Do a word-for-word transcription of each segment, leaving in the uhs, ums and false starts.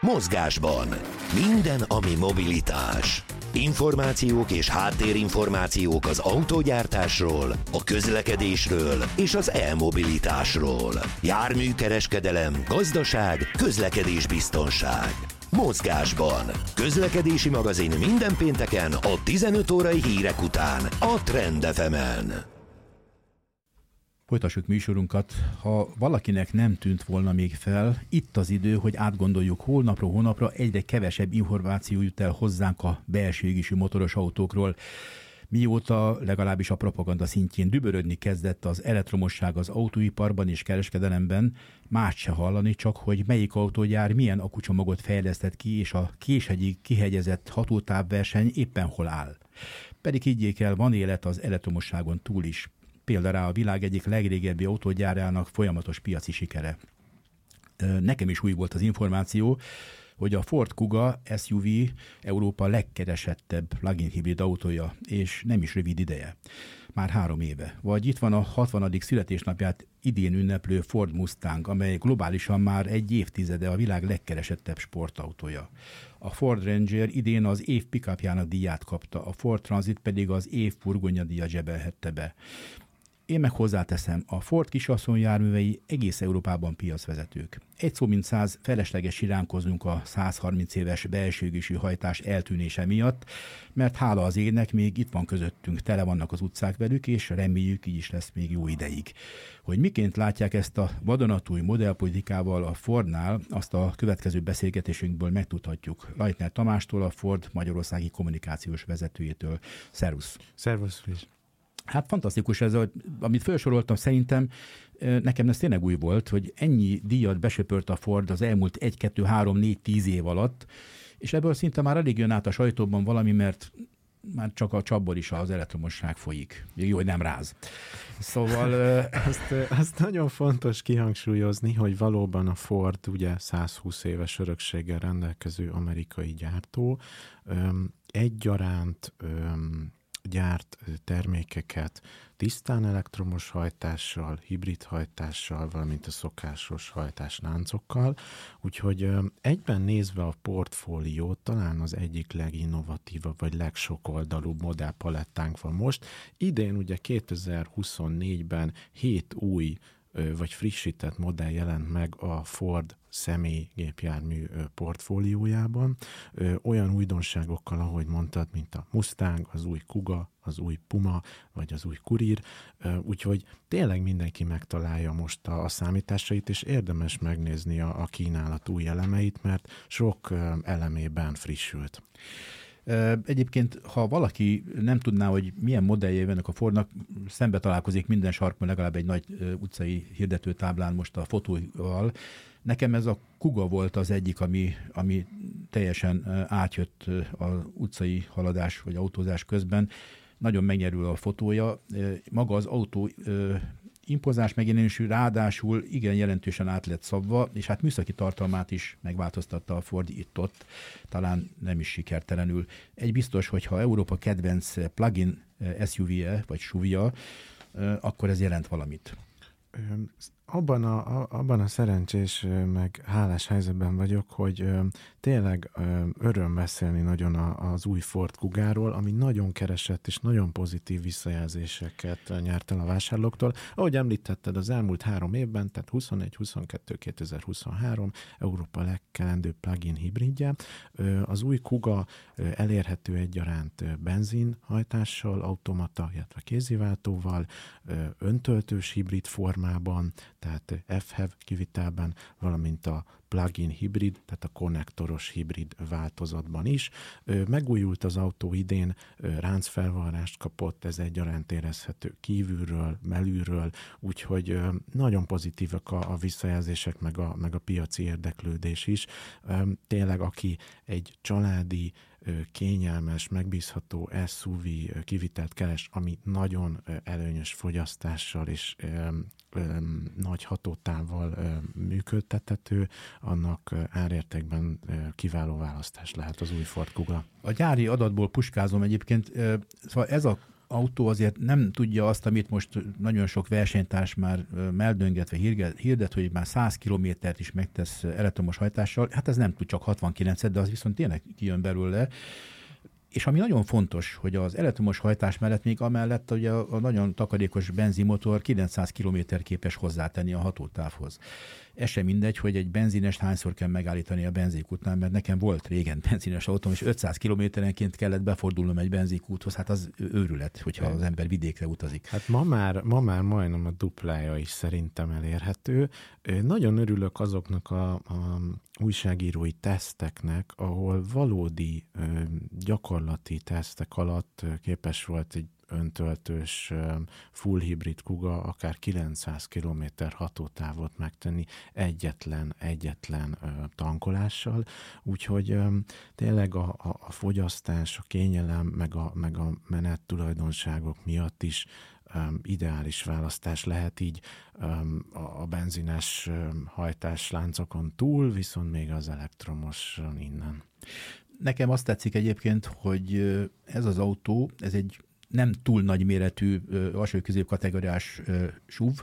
Mozgásban. Minden, ami mobilitás. Információk és háttérinformációk az autógyártásról, a közlekedésről és az e-mobilitásról. Járműkereskedelem, gazdaság, közlekedésbiztonság. Mozgásban. Közlekedési magazin minden pénteken a tizenöt órai hírek után a Trend ef emen. Folytassuk műsorunkat. Ha valakinek nem tűnt volna még fel, itt az idő, hogy átgondoljuk holnapról hónapra, egyre kevesebb információ jut el hozzánk a belső égésű motoros autókról. Mióta legalábbis a propaganda szintjén dübörödni kezdett az elektromosság az autóiparban és kereskedelemben, más se hallani, csak hogy melyik autógyár milyen akucsomagot fejlesztett ki, és a késhegyi kihegyezett hatótávverseny éppen hol áll. Pedig higgyék el, van élet az elektromosságon túl is. Például rá a világ egyik legrégebbi autógyárának folyamatos piaci sikere. Nekem is új volt az információ, hogy a Ford Kuga es u vé Európa legkeresettebb plug-in hibrid autója, és nem is rövid ideje. Már három éve. Vagy itt van a hatvanadik születésnapját idén ünneplő Ford Mustang, amely globálisan már egy évtizede a világ legkeresettebb sportautója. A Ford Ranger idén az év pick-upjának díját kapta, a Ford Transit pedig az év furgonja díjat zsebelhette be. Én meg hozzáteszem, a Ford kisasszonyjárművei egész Európában piacvezetők. Egy szó mint száz, felesleges siránkozunk a száz harminc éves belső égésű hajtás eltűnése miatt, mert hála az égnek még itt van közöttünk, tele vannak az utcák velük, és reméljük így is lesz még jó ideig. Hogy miként látják ezt a vadonatúj modellpolitikával a Fordnál, azt a következő beszélgetésünkből megtudhatjuk. Leitner Tamástól, a Ford magyarországi kommunikációs vezetőjétől. Szervusz! Szervusz, Friss! Hát fantasztikus ez, amit felsoroltam, szerintem nekem ez tényleg új volt, hogy ennyi díjat besöpört a Ford az elmúlt egy, kettő, három, négy, tíz év alatt, és ebből szinte már elég jön át a sajtóban valami, mert már csak a csapból is az elektromosság folyik. Még jó, hogy nem ráz. Szóval... azt, azt nagyon fontos kihangsúlyozni, hogy valóban a Ford ugye százhúsz éves örökséggel rendelkező amerikai gyártó, egyaránt gyárt termékeket tisztán elektromos hajtással, hibrid hajtással, valamint a szokásos hajtásláncokkal, úgyhogy egyben nézve a portfóliót talán az egyik leginnovatívabb vagy legsokoldalúbb modellpalettánk van most. Idén ugye kétezer-huszonnégyben hét új vagy frissített modell jelent meg a Ford személygépjármű portfóliójában. Olyan újdonságokkal, ahogy mondtad, mint a Mustang, az új Kuga, az új Puma, vagy az új Courier. Úgyhogy tényleg mindenki megtalálja most a, a számításait, és érdemes megnézni a, a kínálat új elemeit, mert sok elemében frissült. Egyébként, ha valaki nem tudná, hogy milyen modelljei vannak a Fordnak, szembe találkozik minden sarkon legalább egy nagy utcai hirdetőtáblán most a fotóval. Nekem ez a Kuga volt az egyik, ami, ami teljesen átjött az utcai haladás vagy autózás közben. Nagyon megnyerül a fotója. Maga az autó impozás megjelenésű, ráadásul igen jelentősen át lett szabva, és hát műszaki tartalmát is megváltoztatta a Ford itt-ott, talán nem is sikertelenül. Egy biztos, hogy ha Európa kedvenc plug-in es u vé-je, vagy es u vé-ja, akkor ez jelent valamit. Abban a, abban a szerencsés, meg hálás helyzetben vagyok, hogy tényleg öröm beszélni nagyon az új Ford Kugáról, ami nagyon keresett és nagyon pozitív visszajelzéseket nyert el a vásárlóktól. Ahogy említetted, az elmúlt három évben, tehát huszonegy, huszonkettő, kétezer-huszonhárom Európa legkelendőbb plug-in hibridje. Az új Kuga elérhető egyaránt benzinhajtással, automata, illetve kéziváltóval, öntöltős hibrid formában, tehát ef há vé kivitelben, valamint a plug-in hibrid, tehát a konnektoros hibrid változatban is. Megújult az autó idén, ráncfelvarrást kapott, ez egyaránt érezhető kívülről, belülről, úgyhogy nagyon pozitívak a, a visszajelzések, meg a, meg a piaci érdeklődés is. Tényleg, aki egy családi, kényelmes, megbízható es u vé kivitelt keres, ami nagyon előnyös fogyasztással és nagy hatótávval működtethető, annak árértékben kiváló választás lehet az új Ford Kuga. A gyári adatból puskázom egyébként, szóval ez a autó azért nem tudja azt, amit most nagyon sok versenytárs már meldöngetve hirdet, hogy már száz kilométert is megtesz elektromos hajtással. Hát ez nem tud csak hatvankilencet, de az viszont tényleg kijön belőle. És ami nagyon fontos, hogy az elektromos hajtás mellett még amellett ugye a nagyon takarékos benzinmotor kilencszáz kilométer képes hozzátenni a hatótávhoz. Ez sem mindegy, hogy egy benzinest hányszor kell megállítani a benzinkútnál, mert nekem volt régen benzines autóm, és ötszáz kilométerenként kellett befordulnom egy benzinkúthoz. Hát az őrület, hogyha az ember vidékre utazik. Hát ma már, ma már majdnem a duplája is szerintem elérhető. Nagyon örülök azoknak a, a újságírói teszteknek, ahol valódi gyakorlati tesztek alatt képes volt egy öntöltős full hibrid Kuga akár kilencszáz kilométer hatótávot megtenni egyetlen, egyetlen tankolással. Úgyhogy tényleg a, a, a fogyasztás, a kényelem, meg a, meg a menet tulajdonságok miatt is ideális választás lehet így a benzines hajtásláncokon túl, viszont még az elektromoson innen. Nekem azt tetszik egyébként, hogy ez az autó, ez egy nem túl nagy méretű alsó-közép kategóriás es u vé,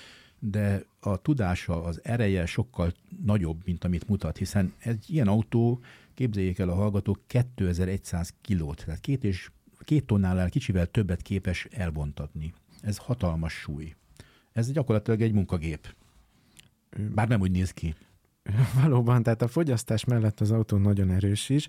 de a tudása, az ereje sokkal nagyobb, mint amit mutat, hiszen egy ilyen autó, képzeljék el a hallgatók, kétezer-száz kilót, tehát két, és, két tonnánál kicsivel többet képes elvontatni. Ez hatalmas súly. Ez gyakorlatilag egy munkagép. Bár nem úgy néz ki. Valóban, tehát a fogyasztás mellett az autó nagyon erős is.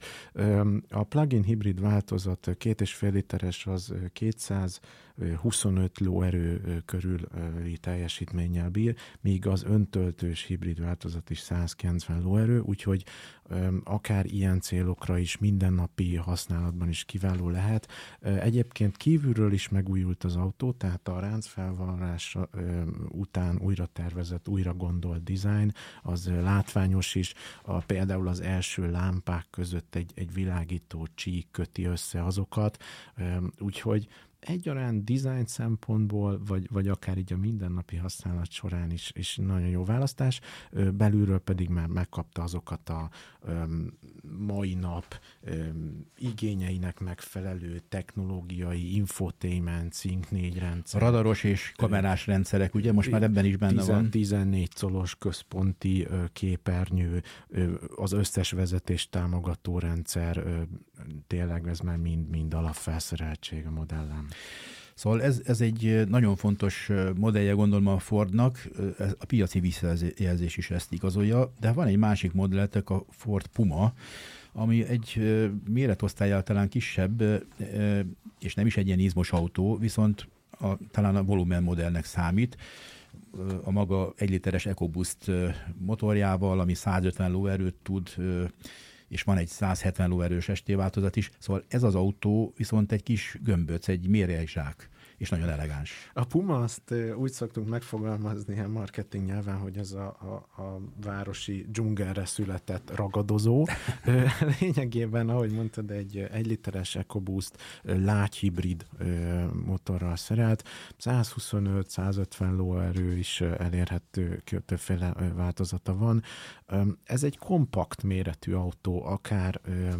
A plug-in hibrid változat két és fél literes az kétszázhuszonöt lóerő körüli teljesítménnyel bír, míg az öntöltős hibrid változat is százkilencven lóerő, úgyhogy akár ilyen célokra is, mindennapi használatban is kiváló lehet. Egyébként kívülről is megújult az autó, tehát a ráncfelvarrás után újra tervezett, újra gondolt design, az látványos is. A, például az első lámpák között egy, egy világító csík köti össze azokat, úgyhogy egyaránt design szempontból, vagy, vagy akár így a mindennapi használat során is, is nagyon jó választás, belülről pedig már megkapta azokat a um, mai nap um, igényeinek megfelelő technológiai, infotainment, Sync négy rendszer. Radaros és kamerás rendszerek, ugye? Most már ebben is benne tíz, van. tizennégy colos központi uh, képernyő, uh, az összes vezetést támogató rendszer, uh, tényleg ez már mind, mind alapfelszereltség a modellen. Szóval ez, ez egy nagyon fontos modellje, gondolom a Fordnak, a piaci visszajelzés is ezt igazolja, de van egy másik modelletek, a Ford Puma, ami egy méretosztályal talán kisebb, és nem is egy ilyen izmos autó, viszont a, talán a volumen modellnek számít, a maga egy literes EcoBoost motorjával, ami százötven lóerőt tud, és van egy százhetven lóerős es té változat is, szóval ez az autó viszont egy kis gömböc, egy mérjegyzsák, és nagyon elegáns. A Puma, azt úgy szoktunk megfogalmazni a marketing nyelven, hogy ez a, a, a városi dzsungelre született ragadozó. Lényegében, ahogy mondtad, egy egy literes EcoBoost lágy hibrid motorral szerelt, százhuszonöt százötven lóerő is elérhető, többféle változata van. Ez egy kompakt méretű autó, akár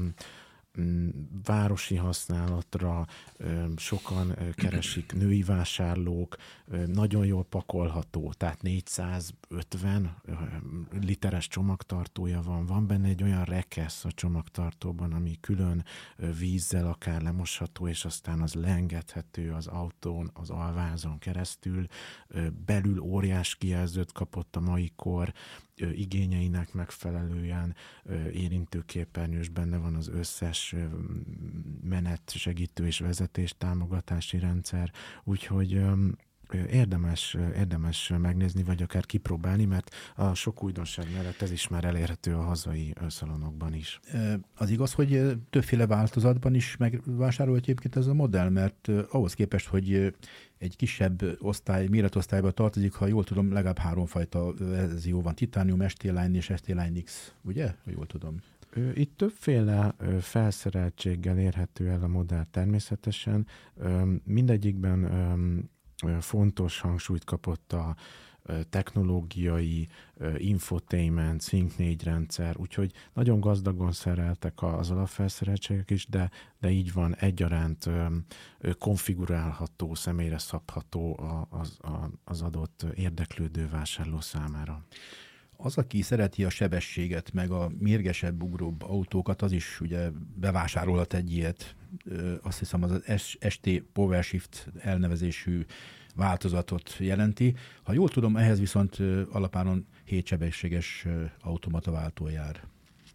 városi használatra sokan keresik, női vásárlók, nagyon jól pakolható, tehát négyszázötven literes csomagtartója van, van benne egy olyan rekesz a csomagtartóban, ami külön vízzel akár lemosható, és aztán az leengedhető az autón, az alvázon keresztül, belül óriás kijelzőt kapott a mai kor, igényeinek megfelelően érintőképernyős, benne van az összes menet segítő és vezetés támogatási rendszer, úgyhogy érdemes, érdemes megnézni, vagy akár kipróbálni, mert a sok újdonság mellett ez is már elérhető a hazai szalonokban is. Az igaz, hogy többféle változatban is megvásárolt egyébként ez a modell, mert ahhoz képest, hogy egy kisebb osztály, méretosztályba tartozik, ha jól tudom, legalább háromfajta verzió van, Titanium, es té Line és es té Line X, ugye? Ha jól tudom. Itt többféle felszereltséggel érhető el a modell természetesen. Mindegyikben fontos hangsúlyt kapott a technológiai, infotainment, Sync négy rendszer, úgyhogy nagyon gazdagon szereltek az alapfelszereltségek is, de, de így van, egyaránt konfigurálható, személyre szabható az, az adott érdeklődő vásárló számára. Az, aki szereti a sebességet, meg a mérgesebb, ugróbb autókat, az is ugye bevásárolhat egy ilyet. Azt hiszem, az az es té PowerShift elnevezésű változatot jelenti. Ha jól tudom, ehhez viszont alapáron hétsebességes automataváltó jár.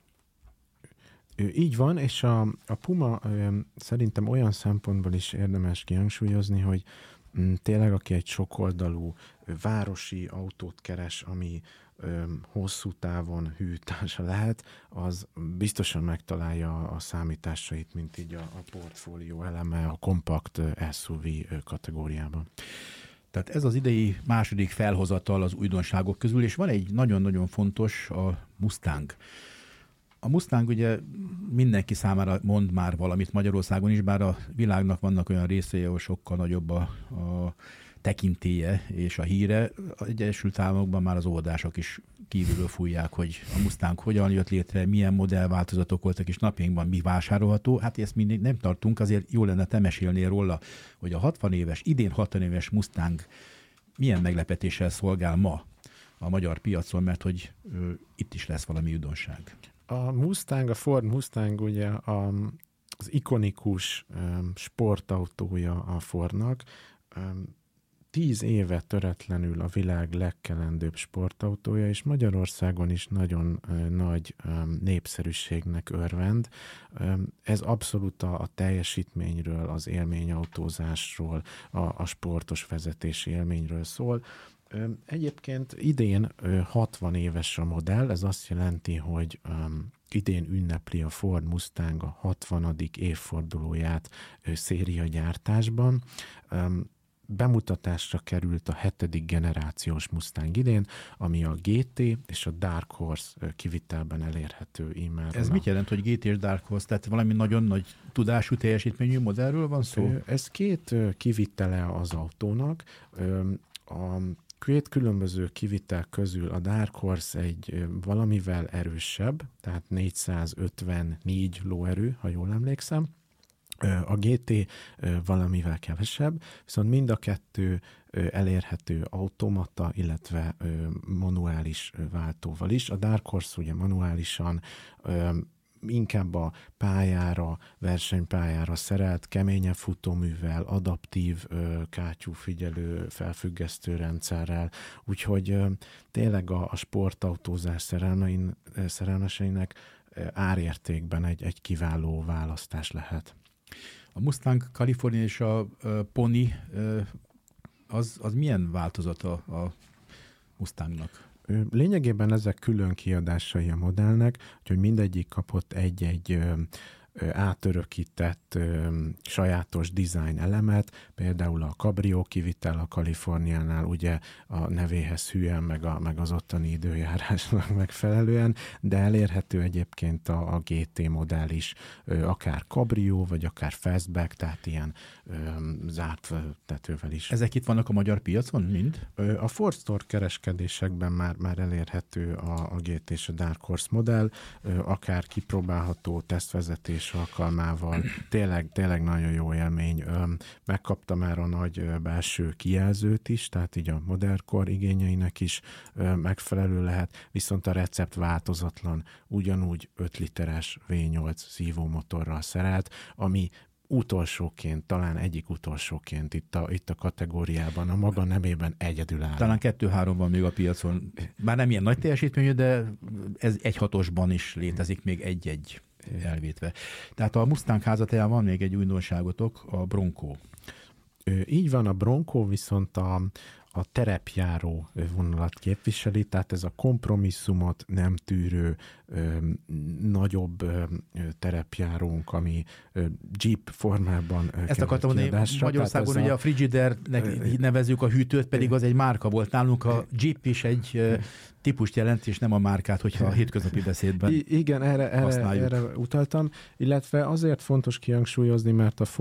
Így van, és a, a Puma szerintem olyan szempontból is érdemes kihangsúlyozni, hogy tényleg aki egy sokoldalú városi autót keres, ami hosszú távon hű társa lehet, az biztosan megtalálja a számításait, mint így a, a portfólió eleme a kompakt es u vé kategóriában. Tehát ez az idei második felhozatal az újdonságok közül, és van egy nagyon-nagyon fontos, a Mustang. A Mustang ugye mindenki számára mond már valamit Magyarországon is, bár a világnak vannak olyan részei, ahol sokkal nagyobb a, a tekintélye és a híre. Az Egyesült Államokban már az óvodások is kívülről fújják, hogy a Mustang hogyan jött létre, milyen modellváltozatok voltak, és napjainkban mi vásárolható. Hát ezt mindig nem tartunk, azért jó lenne te mesélnél róla, hogy a hatvan éves, idén hatvan éves Mustang milyen meglepetéssel szolgál ma a magyar piacon, mert hogy ö, itt is lesz valami újdonság. A Mustang, a Ford Mustang ugye a, az ikonikus um, sportautója a Fordnak. Um, Tíz éve töretlenül a világ legkelendőbb sportautója, és Magyarországon is nagyon uh, nagy um, népszerűségnek örvend. Um, ez abszolút a, a teljesítményről, az élményautózásról, a, a sportos vezetési élményről szól. Um, egyébként idén uh, hatvan éves a modell, ez azt jelenti, hogy um, idén ünnepli a Ford Mustang a hatvanadik évfordulóját uh, szériagyártásban. Um, Bemutatásra került a hetedik generációs Mustang idén, ami a gé té és a Dark Horse kivitelben elérhető e-mailről. Ez mit jelent, hogy gé té és Dark Horse? Tehát valami nagyon nagy tudású, teljesítményű modellről van szó? Ez két kivitele az autónak. A két különböző kivitel közül a Dark Horse egy valamivel erősebb, tehát négyszázötvennégy lóerő, ha jól emlékszem. A gé té valamivel kevesebb, viszont mind a kettő elérhető automata, illetve manuális váltóval is. A Dark Horse ugye manuálisan inkább a pályára, versenypályára szerelt, keményebb futóművel, adaptív kátyúfigyelő, felfüggesztő rendszerrel, úgyhogy tényleg a, a sportautózás szerelmein, szerelmeseinek árértékben egy, egy kiváló választás lehet. A Mustang California és a uh, Pony, uh, az, az milyen változata a Mustangnak? Lényegében ezek külön kiadásai a modellnek, hogy mindegyik kapott egy-egy átörökített sajátos design elemet, például a Cabrio kivitel a Kaliforniánál ugye a nevéhez hűen, meg, a, meg az ottani időjárásnak megfelelően, de elérhető egyébként a, a gé té modell is, akár Cabrio, vagy akár Fastback, tehát ilyen zárt tetővel is. Ezek itt vannak a magyar piacon, mind? A Ford Store kereskedésekben már, már elérhető a, a gé té és a Dark Horse modell, akár kipróbálható tesztvezetés alkalmával. Tényleg, tényleg nagyon jó élmény. Megkapta már a nagy belső kijelzőt is, tehát így a modellkor igényeinek is megfelelő lehet, viszont a recept változatlan, ugyanúgy öt literes vé nyolc szívómotorral szerelt, ami utolsóként, talán egyik utolsóként itt a, itt a kategóriában, a maga nemében egyedül áll. Talán kettő-három van még a piacon. Már nem ilyen nagy teljesítményű, de ez egy hatosban is létezik még egy-egy elvétve. Tehát a Mustang házatáján van még egy újdonságotok, a Bronco. Így van, a Bronco viszont a, a terepjáró vonalat képviseli, tehát ez a kompromisszumot nem tűrő ö, nagyobb ö, terepjárónk, ami ö, Jeep formában ö, Ezt akartam mondani, Magyarországon ugye a, a Frigidernek nevezzük a hűtőt, pedig az egy márka volt. Nálunk a Jeep is egy ö, típust jelent, és nem a márkát, hogyha a hétköznapi beszédben I- Igen, erre, erre, erre utaltam, illetve azért fontos kihangsúlyozni, mert a Ford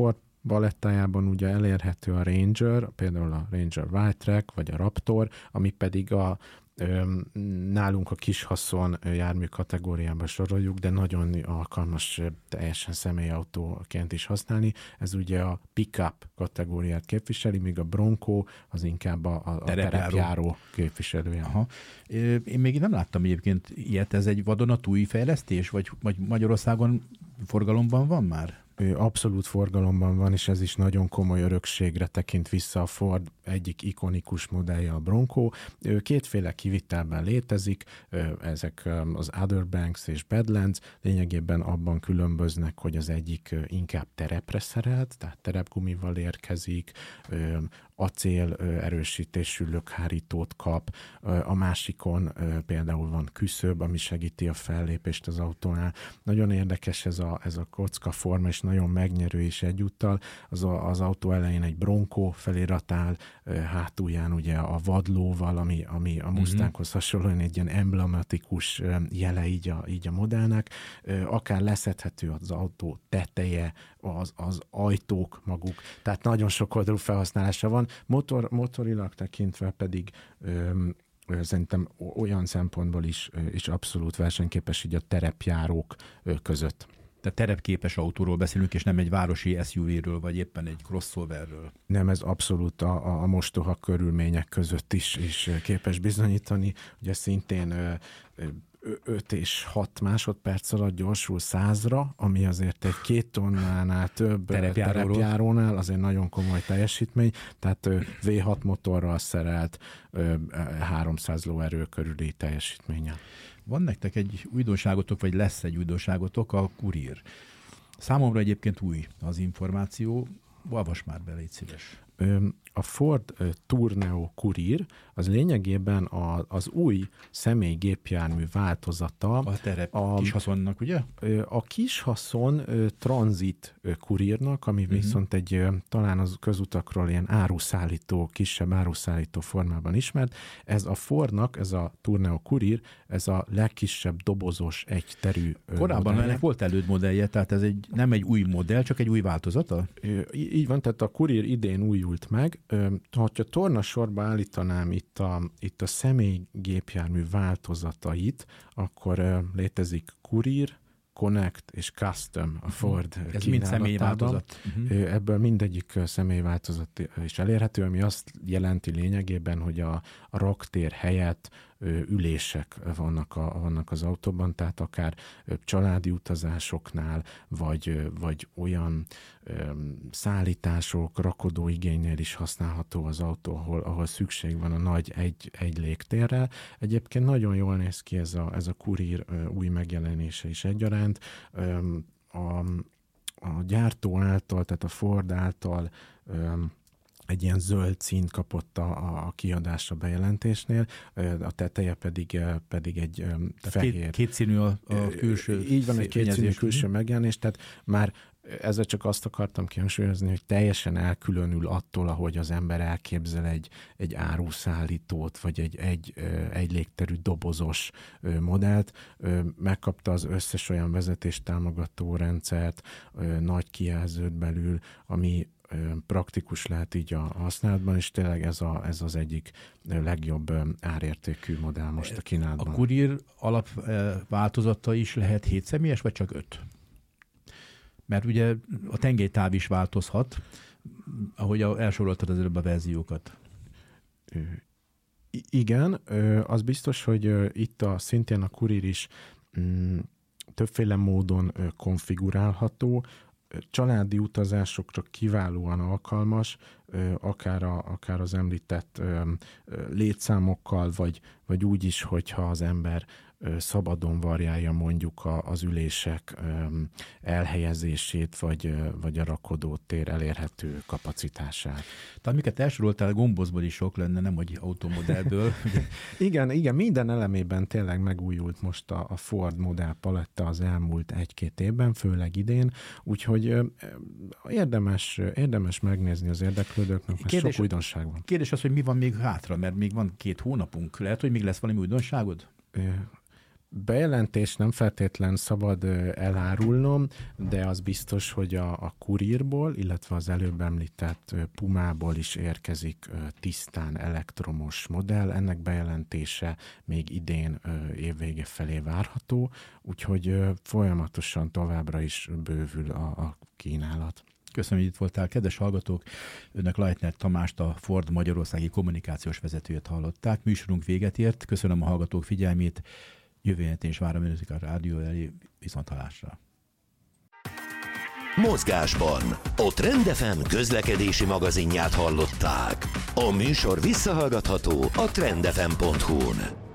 palettájában ugye elérhető a Ranger, például a Ranger Wildtrak, vagy a Raptor, ami pedig a nálunk a kis haszon jármű kategóriába soroljuk, de nagyon alkalmas teljesen személyautóként is használni. Ez ugye a pick-up kategóriát képviseli, míg a Bronco az inkább a, a terepjáró, terepjáró képviselője. Aha. Én még nem láttam egyébként ilyet, ez egy vadonatúj fejlesztés, vagy, vagy Magyarországon forgalomban van már? Abszolút forgalomban van, és ez is nagyon komoly örökségre tekint vissza. A Ford egyik ikonikus modellje a Bronco. Kétféle kivitelben létezik, ezek az Outer Banks és Badlands, lényegében abban különböznek, hogy az egyik inkább terepre szerelt, tehát terepgumival érkezik, acél erősítésű lökhárítót kap, a másikon például van küszöb, ami segíti a fellépést az autónál. Nagyon érdekes ez a, ez a kocka forma, és nagyon megnyerő is egyúttal. Az, a, az autó elején egy Bronco felirat áll, hátulján ugye a vadlóval, ami, ami a Mustanghoz hasonlóan egy ilyen emblematikus jele így a, így a modellnek. Akár leszedhető az autó teteje, az, az ajtók maguk, tehát nagyon sokoldalú felhasználása van. Motor, motorilag tekintve pedig öm, szerintem olyan szempontból is, is abszolút versenyképes így a terepjárók között. Tehát terepképes autóról beszélünk, és nem egy városi es u vé-ről, vagy éppen egy crossoverről. Nem, ez abszolút a, a mostoha körülmények között is, is képes bizonyítani. Ugye szintén öt és hat másodperc alatt gyorsul százra, ami azért egy két tonnánál több terepjárónál azért nagyon komoly teljesítmény, tehát vé hat motorral szerelt háromszáz lóerő körüli teljesítménye. Van nektek egy újdonságotok, vagy lesz egy újdonságotok, a Courier. Számomra egyébként új az információ, olvas már be, légy szíves. A Ford Tourneo Courier az lényegében a, az új személygépjármű változata. A terep a, kishaszonnak, ugye? A kishaszon Transit Couriernak, ami uh-huh. viszont egy talán az közutakról ilyen áruszállító, kisebb áruszállító formában ismert. Ez a Fordnak, ez a Tourneo Courier, ez a legkisebb dobozos egyterű Korábban modellje. Ennek volt elődmodellje, tehát ez egy, nem egy új modell, csak egy új változata? Így van, tehát a Courier idén újult meg. Ha a tornasorba állítanám itt a, itt a személygépjármű változatai, akkor létezik Courier, Connect és Custom a Ford Ez mind személyváltozat. Uh-huh. Ebből mindegyik személyváltozat is elérhető, ami azt jelenti lényegében, hogy a, a raktér helyett ülések vannak, a, vannak az autóban, tehát akár családi utazásoknál, vagy, vagy olyan öm, szállítások, rakodóigénynél is használható az autó, ahol, ahol szükség van a nagy egy, egy légtérre. Egyébként nagyon jól néz ki ez a, ez a Courier új megjelenése is egyaránt. Öm, a, a gyártó által, tehát a Ford által öm, egy ilyen zöld színt kapott a, a kiadásra bejelentésnél, a teteje pedig, pedig egy fehér. Két, kétszínű a, a külső. Így van, egy kétszínű külső megjelenés, tehát már ezzel csak azt akartam kihangsúlyozni, hogy teljesen elkülönül attól, ahogy az ember elképzel egy, egy áruszállítót, vagy egy, egy, egy légterű dobozos modellt. Megkapta az összes olyan vezetéstámogató rendszert, nagy kijelzőt belül, ami praktikus lehet így a használatban, és tényleg ez, a, ez az egyik legjobb árértékű modell most a kínálatban. A Courier alapváltozata is lehet hét személyes, vagy csak öt? Mert ugye a tengelytáv is változhat, ahogy elsoroltad az előbb a verziókat. Igen, az biztos, hogy itt a, szintén a Courier is mm, többféle módon konfigurálható, családi utazásokra kiválóan alkalmas, akár, a, akár az említett létszámokkal, vagy, vagy úgy is, hogyha az ember szabadon variálja mondjuk a, az ülések elhelyezését, vagy, vagy a rakodótér elérhető kapacitását. Tehát amiket elsoroltál, gombozból is sok lenne, nem hogy automodellből. igen, igen, minden elemében tényleg megújult most a, a Ford modell paletta az elmúlt egy-két évben, főleg idén, úgyhogy érdemes, érdemes megnézni az érdeklődőknek, mert kérdés, sok újdonság van. Kérdés az, hogy mi van még hátra, mert még van két hónapunk. Lehet, hogy még lesz valami újdonságod? bejelentés nem feltétlen szabad elárulnom, de az biztos, hogy a, a Kurírból, illetve az előbb említett Pumából is érkezik tisztán elektromos modell. Ennek bejelentése még idén évvége felé várható, úgyhogy folyamatosan továbbra is bővül a, a kínálat. Köszönöm, hogy itt voltál, kedves hallgatók! Önök Leitner Tamást, a Ford magyarországi kommunikációs vezetőjét hallották. Műsorunk véget ért. Köszönöm a hallgatók figyelmét. Jövő héten is várom önöket a rádió elé. Viszonthallásra. Mozgásban a Trend ef em közlekedési magazinját hallották. A műsor visszahallgatható a trend f m pont hu-n.